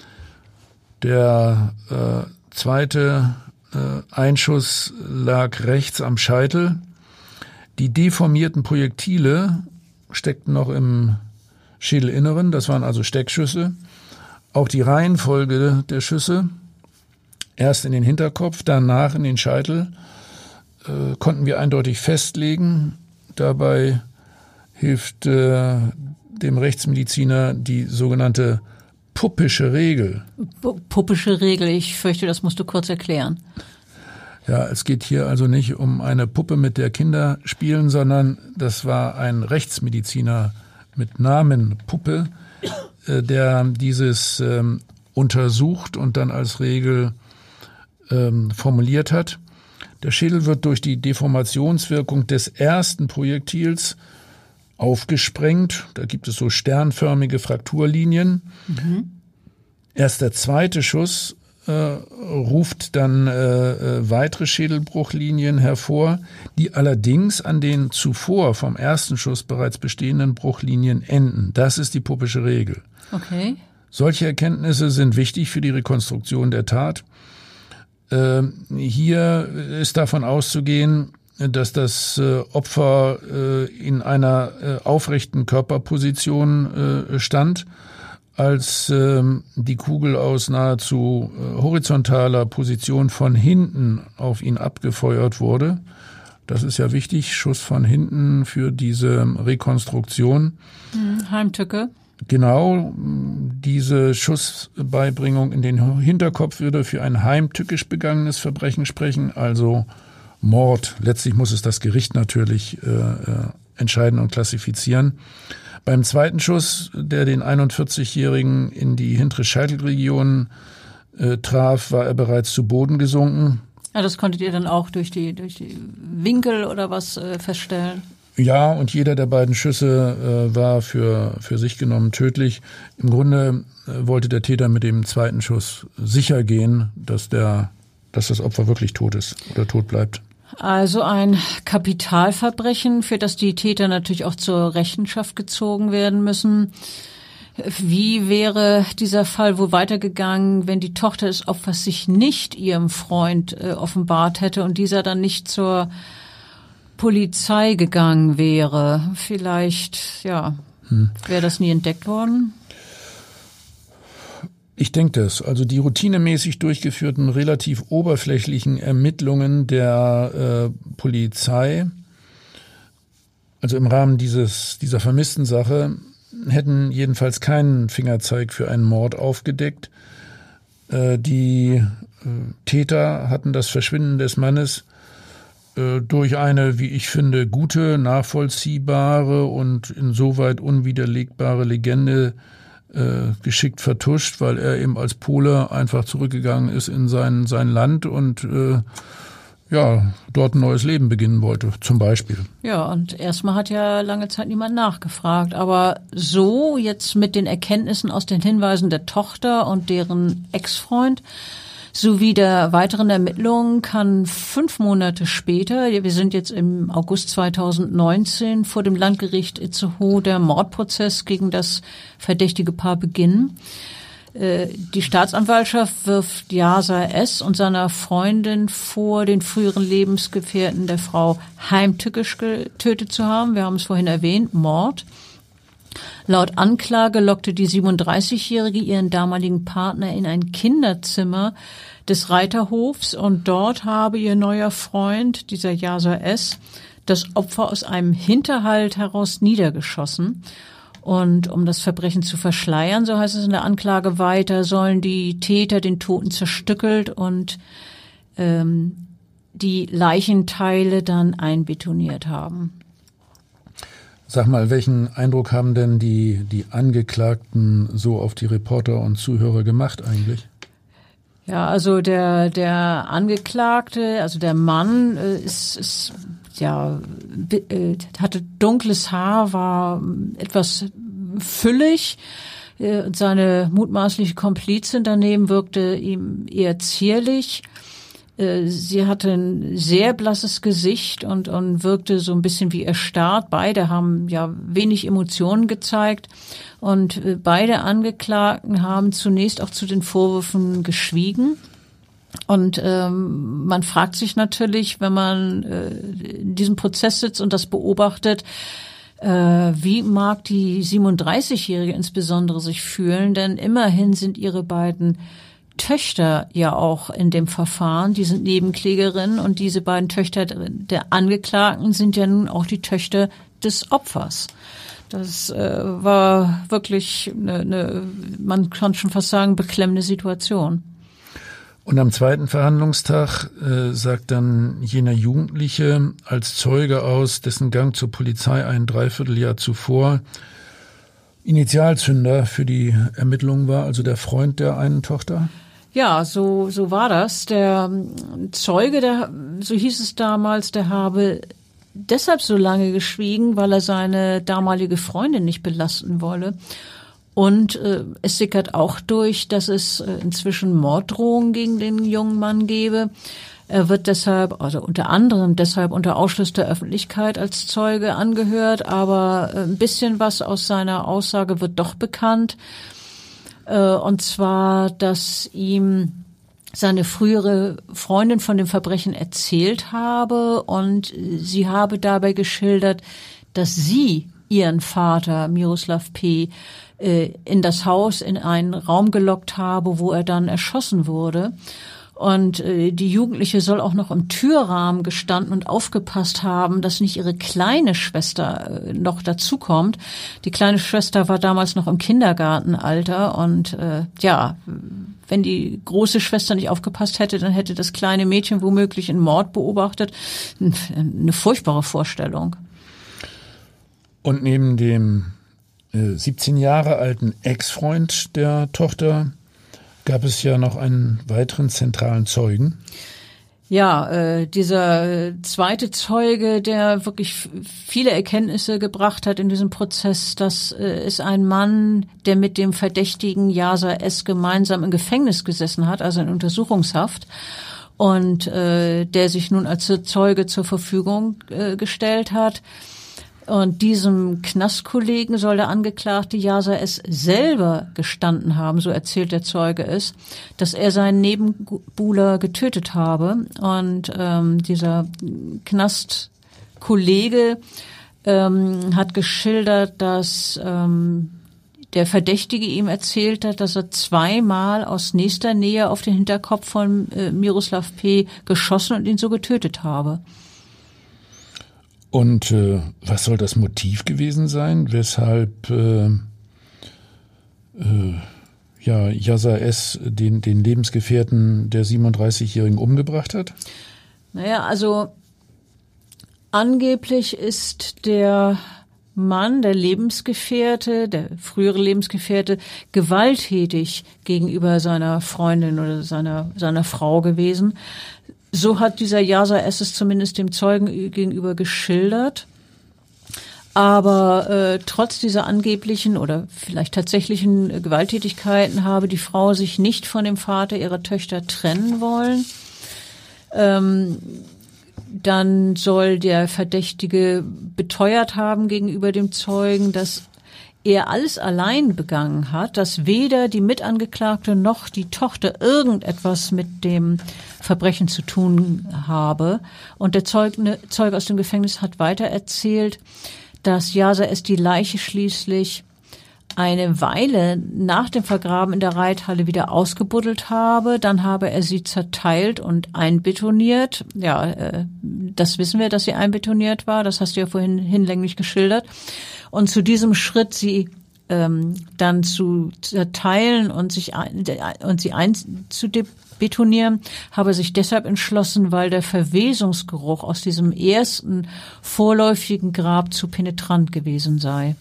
Der zweite Einschuss lag rechts am Scheitel. Die deformierten Projektile steckten noch im Schädelinneren, das waren also Steckschüsse. Auch die Reihenfolge der Schüsse, erst in den Hinterkopf, danach in den Scheitel, konnten wir eindeutig festlegen. Dabei hilft dem Rechtsmediziner die sogenannte Puppische Regel. Puppische Regel, ich fürchte, das musst du kurz erklären. Ja, es geht hier also nicht um eine Puppe, mit der Kinder spielen, sondern das war ein Rechtsmediziner mit Namen Puppe, der dieses untersucht und dann als Regel formuliert hat. Der Schädel wird durch die Deformationswirkung des ersten Projektils aufgesprengt. Da gibt es so sternförmige Frakturlinien. Mhm. Erst der zweite Schuss ruft dann weitere Schädelbruchlinien hervor, die allerdings an den zuvor vom ersten Schuss bereits bestehenden Bruchlinien enden. Das ist die Puppische Regel. Okay. Solche Erkenntnisse sind wichtig für die Rekonstruktion der Tat. Hier ist davon auszugehen, dass das Opfer in einer aufrechten Körperposition stand, als die Kugel aus nahezu horizontaler Position von hinten auf ihn abgefeuert wurde. Das ist ja wichtig, Schuss von hinten für diese Rekonstruktion. Heimtücke. Genau, diese Schussbeibringung in den Hinterkopf würde für ein heimtückisch begangenes Verbrechen sprechen, also Mord. Letztlich muss es das Gericht natürlich entscheiden und klassifizieren. Beim zweiten Schuss, der den 41-Jährigen in die hintere Scheitelregion traf, war er bereits zu Boden gesunken. Ja, das konntet ihr dann auch durch die Winkel oder was feststellen? Ja, und jeder der beiden Schüsse war für sich genommen tödlich. Im Grunde wollte der Täter mit dem zweiten Schuss sicher gehen, dass das Opfer wirklich tot ist oder tot bleibt. Also ein Kapitalverbrechen, für das die Täter natürlich auch zur Rechenschaft gezogen werden müssen. Wie wäre dieser Fall wohl weitergegangen, wenn die Tochter des Opfers sich nicht ihrem Freund offenbart hätte und dieser dann nicht zur Polizei gegangen wäre? Vielleicht, ja, wäre das nie entdeckt worden? Ich denke das. Also die routinemäßig durchgeführten, relativ oberflächlichen Ermittlungen der Polizei, also im Rahmen dieser vermissten Sache, hätten jedenfalls keinen Fingerzeig für einen Mord aufgedeckt. Die Täter hatten das Verschwinden des Mannes durch eine, wie ich finde, gute, nachvollziehbare und insoweit unwiderlegbare Legende geschickt vertuscht, weil er eben als Pole einfach zurückgegangen ist in sein Land und dort ein neues Leben beginnen wollte, zum Beispiel. Ja, und erstmal hat ja lange Zeit niemand nachgefragt. Aber so jetzt mit den Erkenntnissen aus den Hinweisen der Tochter und deren Ex-Freund sowie der weiteren Ermittlungen kann 5 Monate später, wir sind jetzt im August 2019, vor dem Landgericht Itzehoe der Mordprozess gegen das verdächtige Paar beginnen. Die Staatsanwaltschaft wirft Yasar S. und seiner Freundin vor, den früheren Lebensgefährten der Frau heimtückisch getötet zu haben. Wir haben es vorhin erwähnt, Mord. Laut Anklage lockte die 37-Jährige ihren damaligen Partner in ein Kinderzimmer des Reiterhofs und dort habe ihr neuer Freund, dieser Yasser S., das Opfer aus einem Hinterhalt heraus niedergeschossen. Und um das Verbrechen zu verschleiern, so heißt es in der Anklage weiter, sollen die Täter den Toten zerstückelt und die Leichenteile dann einbetoniert haben. Sag mal, welchen Eindruck haben denn die Angeklagten so auf die Reporter und Zuhörer gemacht eigentlich? Ja, also der Angeklagte, also der Mann hatte dunkles Haar, war etwas füllig. Seine mutmaßliche Komplizin daneben wirkte ihm eher zierlich. Sie hatte ein sehr blasses Gesicht und wirkte so ein bisschen wie erstarrt. Beide haben ja wenig Emotionen gezeigt und beide Angeklagten haben zunächst auch zu den Vorwürfen geschwiegen. Und man fragt sich natürlich, wenn man in diesem Prozess sitzt und das beobachtet, wie mag die 37-Jährige insbesondere sich fühlen, denn immerhin sind ihre beiden Töchter ja auch in dem Verfahren, die sind Nebenklägerinnen und diese beiden Töchter der Angeklagten sind ja nun auch die Töchter des Opfers. Das war wirklich man kann schon fast sagen, beklemmende Situation. Und am zweiten Verhandlungstag sagt dann jener Jugendliche als Zeuge aus, dessen Gang zur Polizei ein Dreivierteljahr zuvor Initialzünder für die Ermittlungen war, also der Freund der einen Tochter? Ja, so war das. Der Zeuge, so hieß es damals, der habe deshalb so lange geschwiegen, weil er seine damalige Freundin nicht belasten wolle. Und es sickert auch durch, dass es inzwischen Morddrohungen gegen den jungen Mann gebe. Er wird deshalb, also unter anderem deshalb unter Ausschluss der Öffentlichkeit als Zeuge angehört, aber ein bisschen was aus seiner Aussage wird doch bekannt. Und zwar, dass ihm seine frühere Freundin von dem Verbrechen erzählt habe und sie habe dabei geschildert, dass sie ihren Vater Miroslav P. in das Haus in einen Raum gelockt habe, wo er dann erschossen wurde. Und die Jugendliche soll auch noch im Türrahmen gestanden und aufgepasst haben, dass nicht ihre kleine Schwester noch dazukommt. Die kleine Schwester war damals noch im Kindergartenalter und wenn die große Schwester nicht aufgepasst hätte, dann hätte das kleine Mädchen womöglich einen Mord beobachtet. Eine furchtbare Vorstellung. Und neben dem 17 Jahre alten Ex-Freund der Tochter gab es ja noch einen weiteren zentralen Zeugen. Ja, dieser zweite Zeuge, der wirklich viele Erkenntnisse gebracht hat in diesem Prozess, das ist ein Mann, der mit dem Verdächtigen Yasser S. gemeinsam im Gefängnis gesessen hat, also in Untersuchungshaft, und der sich nun als Zeuge zur Verfügung gestellt hat. Und diesem Knastkollegen soll der Angeklagte Yasser S. selber gestanden haben, so erzählt der Zeuge es, dass er seinen Nebenbuhler getötet habe. Und dieser Knastkollege hat geschildert, dass der Verdächtige ihm erzählt hat, dass er zweimal aus nächster Nähe auf den Hinterkopf von Miroslav P. geschossen und ihn so getötet habe. Und was soll das Motiv gewesen sein, weshalb Yasser S. den Lebensgefährten der 37-Jährigen umgebracht hat? Naja, also angeblich ist der Mann, der Lebensgefährte, der frühere Lebensgefährte, gewalttätig gegenüber seiner Freundin oder seiner Frau gewesen. So hat dieser Yasser S. es zumindest dem Zeugen gegenüber geschildert. Aber trotz dieser angeblichen oder vielleicht tatsächlichen Gewalttätigkeiten habe die Frau sich nicht von dem Vater ihrer Töchter trennen wollen. Dann soll der Verdächtige beteuert haben gegenüber dem Zeugen, dass er alles allein begangen hat, dass weder die Mitangeklagte noch die Tochter irgendetwas mit dem Verbrechen zu tun habe. Und der Zeuge aus dem Gefängnis hat weiter erzählt, dass Yasa S. die Leiche schließlich eine Weile nach dem Vergraben in der Reithalle wieder ausgebuddelt habe. Dann habe er sie zerteilt und einbetoniert. Ja, das wissen wir, dass sie einbetoniert war. Das hast du ja vorhin hinlänglich geschildert. Und zu diesem Schritt, sie dann zu zerteilen und sie einzubetonieren, habe er sich deshalb entschlossen, weil der Verwesungsgeruch aus diesem ersten vorläufigen Grab zu penetrant gewesen sei.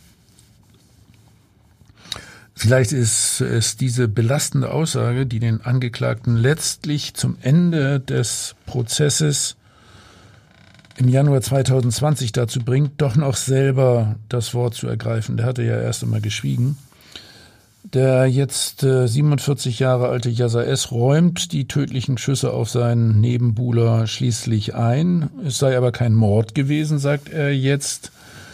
Vielleicht ist es diese belastende Aussage, die den Angeklagten letztlich zum Ende des Prozesses im Januar 2020 dazu bringt, doch noch selber das Wort zu ergreifen. Der hatte ja erst einmal geschwiegen. Der jetzt 47 Jahre alte Yasa S. räumt die tödlichen Schüsse auf seinen Nebenbuhler schließlich ein. Es sei aber kein Mord gewesen, sagt er jetzt.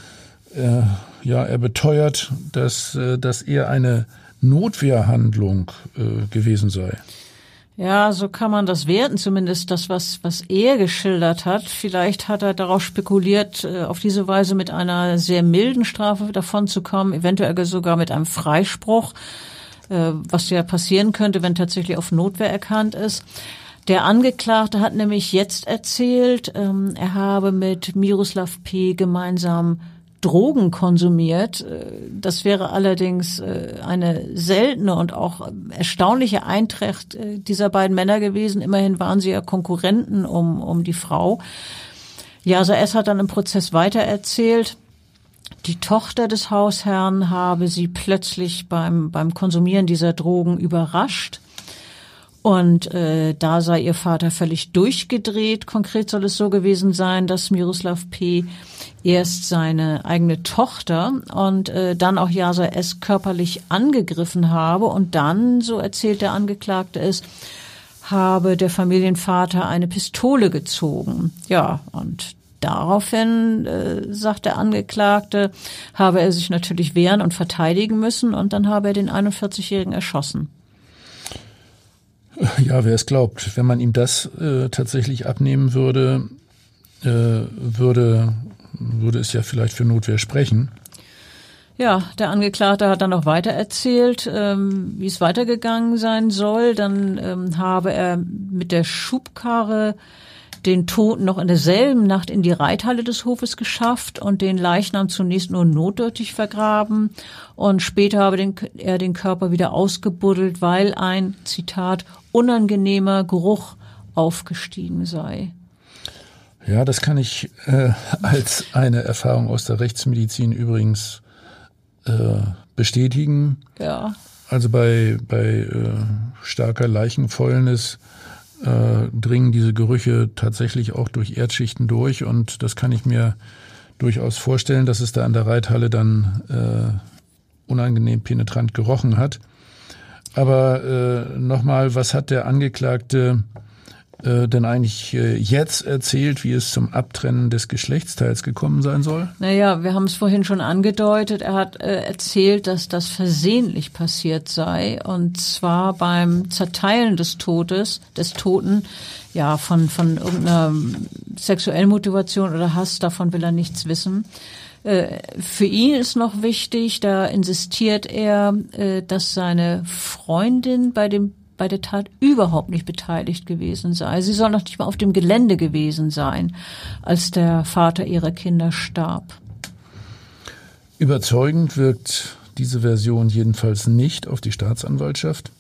Er beteuert, dass das eher eine Notwehrhandlung gewesen sei. Ja, so kann man das werten, zumindest das, was er geschildert hat. Vielleicht hat er darauf spekuliert, auf diese Weise mit einer sehr milden Strafe davonzukommen, eventuell sogar mit einem Freispruch, was ja passieren könnte, wenn tatsächlich auf Notwehr erkannt ist. Der Angeklagte hat nämlich jetzt erzählt, er habe mit Miroslav P. gemeinsam Drogen konsumiert. Das wäre allerdings eine seltene und auch erstaunliche Eintracht dieser beiden Männer gewesen. Immerhin waren sie ja Konkurrenten um die Frau. Yasa S. hat dann im Prozess weiter erzählt, die Tochter des Hausherrn habe sie plötzlich beim Konsumieren dieser Drogen überrascht. Und da sei ihr Vater völlig durchgedreht. Konkret soll es so gewesen sein, dass Miroslav P. erst seine eigene Tochter und dann auch Yasa S. körperlich angegriffen habe. Und dann, so erzählt der Angeklagte es, habe der Familienvater eine Pistole gezogen. Ja, und daraufhin, sagt der Angeklagte, habe er sich natürlich wehren und verteidigen müssen. Und dann habe er den 41-Jährigen erschossen. Ja, wer es glaubt. Wenn man ihm das tatsächlich abnehmen würde, würde es ja vielleicht für Notwehr sprechen. Ja, der Angeklagte hat dann noch weiter erzählt, wie es weitergegangen sein soll. Dann habe er mit der Schubkarre den Toten noch in derselben Nacht in die Reithalle des Hofes geschafft und den Leichnam zunächst nur notdürftig vergraben. Und später habe er den Körper wieder ausgebuddelt, weil ein, Zitat, unangenehmer Geruch aufgestiegen sei. Ja, das kann ich als eine Erfahrung aus der Rechtsmedizin übrigens bestätigen. Ja. Also bei starker Leichenfäulnis dringen diese Gerüche tatsächlich auch durch Erdschichten durch, und das kann ich mir durchaus vorstellen, dass es da an der Reithalle dann unangenehm penetrant gerochen hat. Aber nochmal, was hat der Angeklagte denn eigentlich jetzt erzählt, wie es zum Abtrennen des Geschlechtsteils gekommen sein soll? Naja, wir haben es vorhin schon angedeutet. Er hat erzählt, dass das versehentlich passiert sei, und zwar beim Zerteilen des Toten, ja, von irgendeiner sexuellen Motivation oder Hass, davon will er nichts wissen. Für ihn ist noch wichtig, da insistiert er, dass seine Freundin bei der Tat überhaupt nicht beteiligt gewesen sei. Sie soll noch nicht mal auf dem Gelände gewesen sein, als der Vater ihrer Kinder starb. Überzeugend wirkt diese Version jedenfalls nicht auf die Staatsanwaltschaft.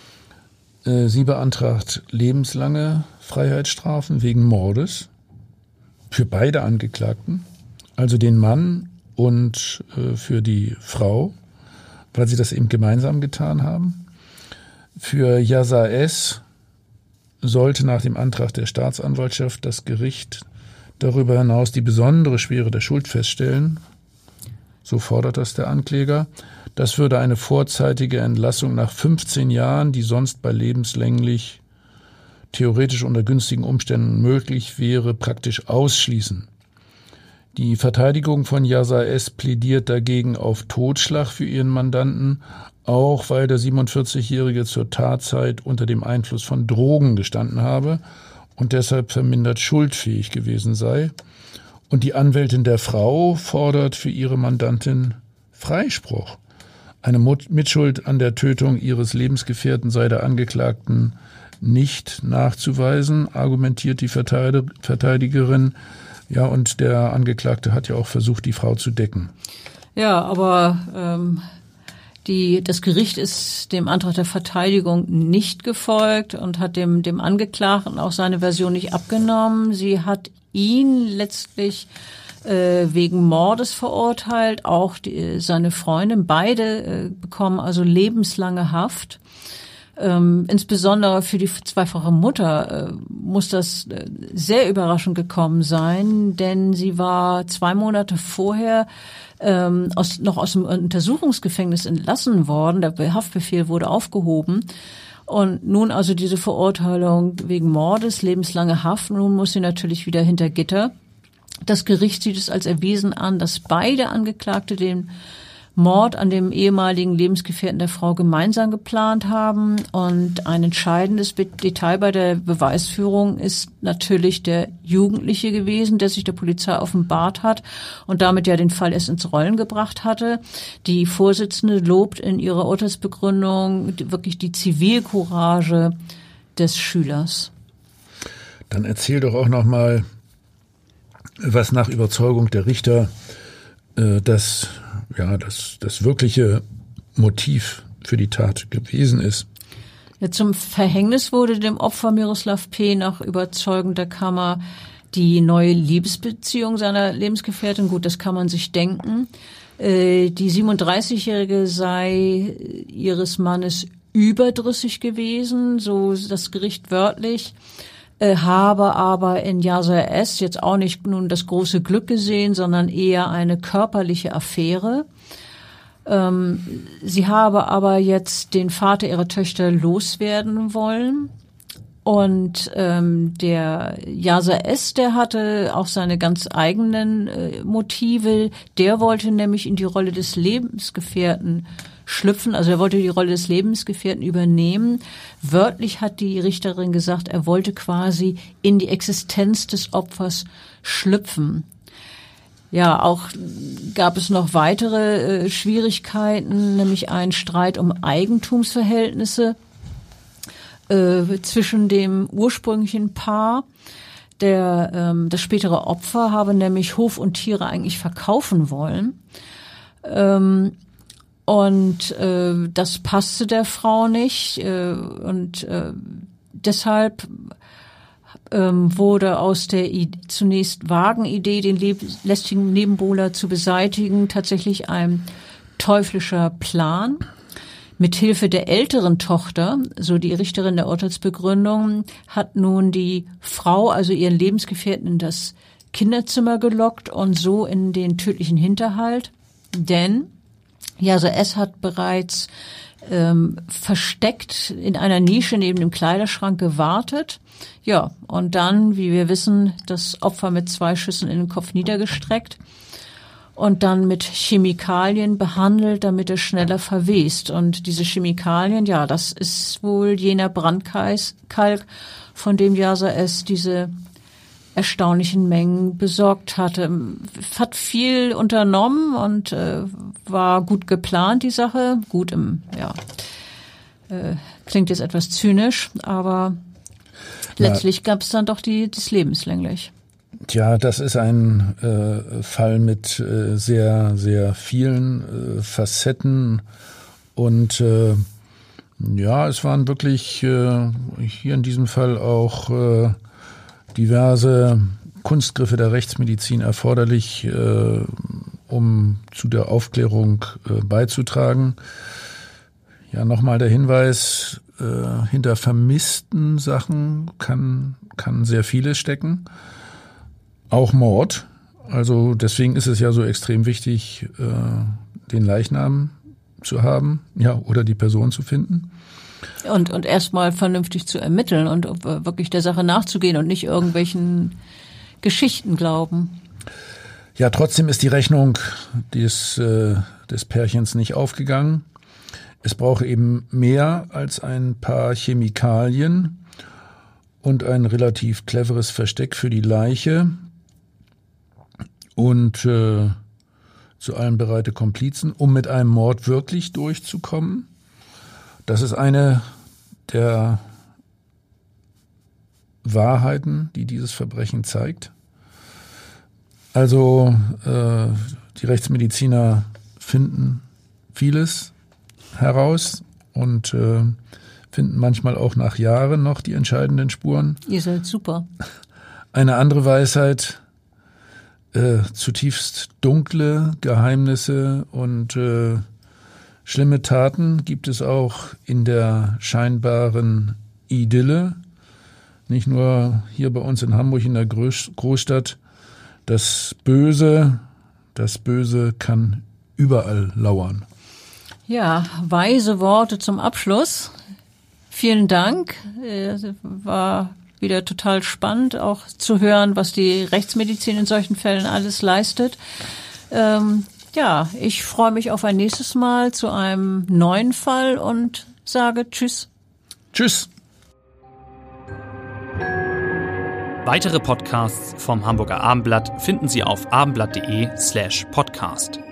Sie beantragt lebenslange Freiheitsstrafen wegen Mordes für beide Angeklagten, also den Mann und für die Frau, weil sie das eben gemeinsam getan haben. Für Yasa S. sollte nach dem Antrag der Staatsanwaltschaft das Gericht darüber hinaus die besondere Schwere der Schuld feststellen. So fordert das der Ankläger. Das würde eine vorzeitige Entlassung nach 15 Jahren, die sonst bei lebenslänglich theoretisch unter günstigen Umständen möglich wäre, praktisch ausschließen. Die Verteidigung von Yasa S. plädiert dagegen auf Totschlag für ihren Mandanten, auch weil der 47-Jährige zur Tatzeit unter dem Einfluss von Drogen gestanden habe und deshalb vermindert schuldfähig gewesen sei. Und die Anwältin der Frau fordert für ihre Mandantin Freispruch. Eine Mitschuld an der Tötung ihres Lebensgefährten sei der Angeklagten nicht nachzuweisen, argumentiert die Verteidigerin. Ja, und der Angeklagte hat ja auch versucht, die Frau zu decken. Ja, aber das Gericht ist dem Antrag der Verteidigung nicht gefolgt und hat dem Angeklagten auch seine Version nicht abgenommen. Sie hat ihn letztlich wegen Mordes verurteilt, auch seine Freundin. Beide bekommen also lebenslange Haft. Insbesondere für die zweifache Mutter muss das sehr überraschend gekommen sein, denn sie war 2 Monate vorher noch aus dem Untersuchungsgefängnis entlassen worden. Der Haftbefehl wurde aufgehoben. Und nun also diese Verurteilung wegen Mordes, lebenslange Haft. Nun muss sie natürlich wieder hinter Gitter. Das Gericht sieht es als erwiesen an, dass beide Angeklagte den Mord an dem ehemaligen Lebensgefährten der Frau gemeinsam geplant haben. Und ein entscheidendes Detail bei der Beweisführung ist natürlich der Jugendliche gewesen, der sich der Polizei offenbart hat und damit ja den Fall erst ins Rollen gebracht hatte. Die Vorsitzende lobt in ihrer Urteilsbegründung wirklich die Zivilcourage des Schülers. Dann erzähl doch auch noch mal, was nach Überzeugung der Richter das wirkliche Motiv für die Tat gewesen ist. Ja, zum Verhängnis wurde dem Opfer Miroslav P. nach Überzeugung der Kammer die neue Liebesbeziehung seiner Lebensgefährtin. Gut, das kann man sich denken. Die 37-Jährige sei ihres Mannes überdrüssig gewesen, so das Gericht wörtlich. Habe aber in Yasser S. jetzt auch nicht nun das große Glück gesehen, sondern eher eine körperliche Affäre. Sie habe aber jetzt den Vater ihrer Töchter loswerden wollen. Und der Yasser S., der hatte auch seine ganz eigenen Motive. Der wollte nämlich in die Rolle des Lebensgefährten schlüpfen, also er wollte die Rolle des Lebensgefährten übernehmen. Wörtlich hat die Richterin gesagt, er wollte quasi in die Existenz des Opfers schlüpfen. Ja, auch gab es noch weitere Schwierigkeiten, nämlich einen Streit um Eigentumsverhältnisse zwischen dem ursprünglichen Paar. Das spätere Opfer habe nämlich Hof und Tiere eigentlich verkaufen wollen. Und das passte der Frau nicht und deshalb wurde aus der zunächst vagen Idee, den lästigen Nebenbuhler zu beseitigen, tatsächlich ein teuflischer Plan. Mithilfe der älteren Tochter, so die Richterin der Urteilsbegründung, hat nun die Frau, also ihren Lebensgefährten, in das Kinderzimmer gelockt und so in den tödlichen Hinterhalt, denn Yasser S. hat bereits versteckt in einer Nische neben dem Kleiderschrank gewartet. Ja, und dann, wie wir wissen, das Opfer mit 2 Schüssen in den Kopf niedergestreckt und dann mit Chemikalien behandelt, damit er schneller verwest. Und diese Chemikalien, ja, das ist wohl jener Brandkalk, von dem Yasser S. diese erstaunlichen Mengen besorgt hatte. Hat viel unternommen und war gut geplant, die Sache. Gut klingt jetzt etwas zynisch, aber letztlich gab es dann doch das lebenslänglich. Tja, das ist ein Fall mit sehr, sehr vielen Facetten und es waren wirklich hier in diesem Fall auch diverse Kunstgriffe der Rechtsmedizin erforderlich, um zu der Aufklärung beizutragen. Ja, nochmal der Hinweis, hinter vermissten Sachen kann sehr vieles stecken. Auch Mord. Also deswegen ist es ja so extrem wichtig, den Leichnam zu haben, ja, oder die Person zu finden. Und erstmal vernünftig zu ermitteln und wirklich der Sache nachzugehen und nicht irgendwelchen Geschichten glauben. Ja, trotzdem ist die Rechnung des Pärchens nicht aufgegangen. Es braucht eben mehr als ein paar Chemikalien und ein relativ cleveres Versteck für die Leiche. und zu allem bereite Komplizen, um mit einem Mord wirklich durchzukommen. Das ist eine der Wahrheiten, die dieses Verbrechen zeigt. Also die Rechtsmediziner finden vieles heraus und finden manchmal auch nach Jahren noch die entscheidenden Spuren. Ihr seid super. Eine andere Weisheit, zutiefst dunkle Geheimnisse und schlimme Taten gibt es auch in der scheinbaren Idylle. Nicht nur hier bei uns in Hamburg in der Großstadt. Das Böse kann überall lauern. Ja, weise Worte zum Abschluss. Vielen Dank. War wieder total spannend, auch zu hören, was die Rechtsmedizin in solchen Fällen alles leistet. Ja, ich freue mich auf ein nächstes Mal zu einem neuen Fall und sage Tschüss. Tschüss. Weitere Podcasts vom Hamburger Abendblatt finden Sie auf abendblatt.de/podcast.